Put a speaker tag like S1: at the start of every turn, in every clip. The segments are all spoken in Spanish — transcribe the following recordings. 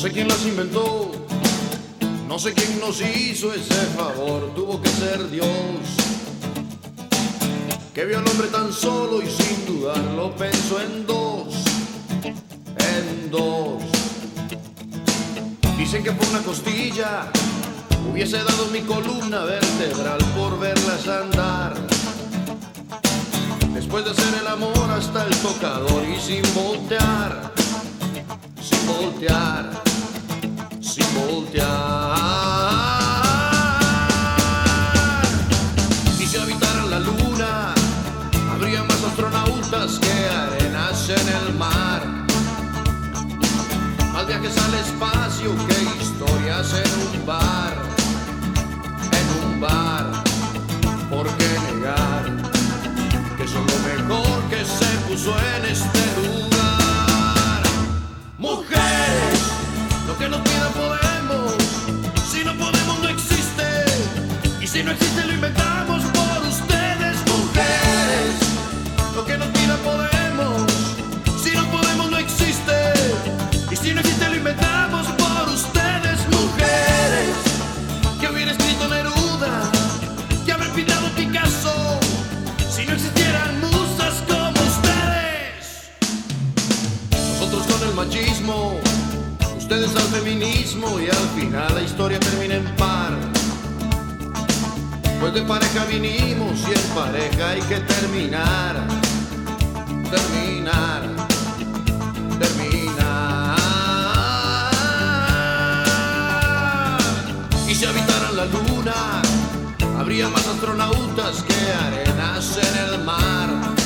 S1: sé quién las inventó, no sé quién nos hizo ese favor. Tuvo que ser Dios, que vio al hombre tan solo y sin dudarlo pensó en dos. Dicen que por una costilla hubiese dado mi columna vertebral por verlas andar. Después de hacer el amor hasta el tocador y sin voltear, sin voltear, sin voltear. Y si habitaran la luna, habría más astronautas que arenas en el mar. Más viajes al espacio que historias en un bar. En un bar, ¿por qué negar que son lo mejor que se puso en este lugar? Mujeres, lo que nos pidan podemos. Si no podemos no existe, y si no existe lo inventamos por ustedes. Mujeres, lo que nos pidan podemos. Si no podemos no existe, y si no existe lo inventamos por ustedes. Mujeres, que hubiera escrito Neruda, que haber pintado Picasso, si no existieran musas como ustedes. Nosotros con el machismo, ustedes al feminismo, y al final la historia termina en par. Pues de pareja vinimos y en pareja hay que terminar. Terminar, terminar. Y si habitaran la luna, habría más astronautas que arenas en el mar.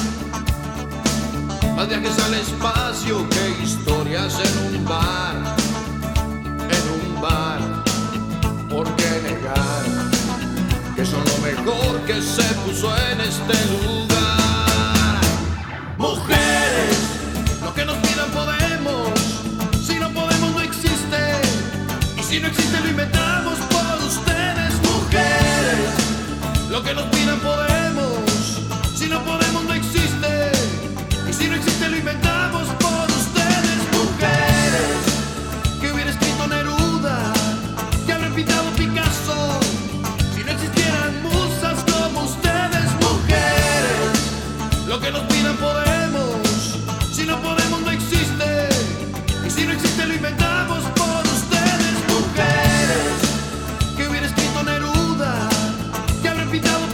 S1: Más viajes al espacio que historias en un bar. En un bar, ¿por qué negar que son lo mejor que se puso en este lugar? Mujeres, lo que nos pidan podemos. Si no podemos no existe, y si no existe lo inventamos por ustedes. Mujeres, lo que nos pidan podemos. Si no podemos no existe, y si no existe lo inventamos por ustedes. Mujeres, que hubiera escrito Neruda, que haber pintado Picasso, si no existieran musas como ustedes. Mujeres, lo que nos pidan podemos. Si no podemos no existe, y si no existe lo inventamos por ustedes. Mujeres, que hubiera escrito Neruda, que haber pintado